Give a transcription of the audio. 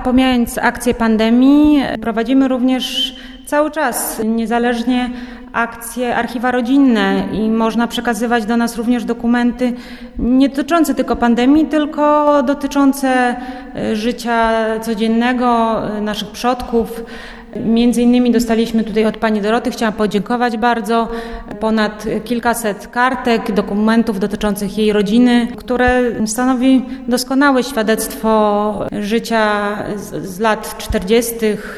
pomijając akcję pandemii, prowadzimy również cały czas, niezależnie, akcje archiwa rodzinne i można przekazywać do nas również dokumenty nie dotyczące tylko pandemii, tylko dotyczące życia codziennego naszych przodków. Między innymi dostaliśmy tutaj od pani Doroty, chciałam podziękować bardzo, ponad kilkaset kartek, dokumentów dotyczących jej rodziny, które stanowi doskonałe świadectwo życia z lat 40.